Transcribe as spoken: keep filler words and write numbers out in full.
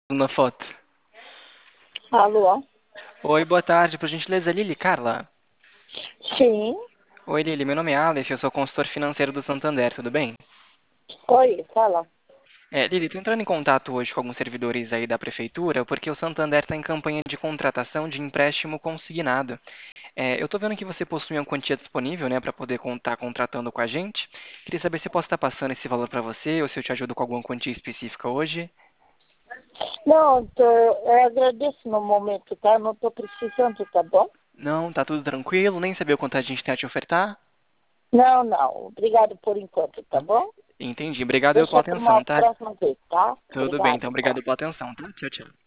Na foto. Alô? Oi, boa tarde. Por gentileza, Lili Carla. Sim. Oi, Lili. Meu nome é Aleph, eu sou consultor financeiro do Santander, tudo bem? Oi, fala. É, Lili, tô entrando em contato hoje com alguns servidores aí da prefeitura, porque o Santander está em campanha de contratação de empréstimo consignado. É, eu tô vendo que você possui uma quantia disponível, né, para poder estar contratando com a gente. Queria saber se eu posso estar passando esse valor para você ou se eu te ajudo com alguma quantia específica hoje. Não, tô, eu agradeço no momento, tá? Não tô precisando, tá bom? Não, tá tudo tranquilo, nem sabia o quanto a gente tem a te ofertar? Não, não. Obrigado por enquanto, tá bom? Entendi. Obrigado eu pela Deixa para uma atenção, tá? próxima vez, tá? Tudo bem, Obrigado, então tchau. obrigado pela atenção, tá? Tchau, tchau.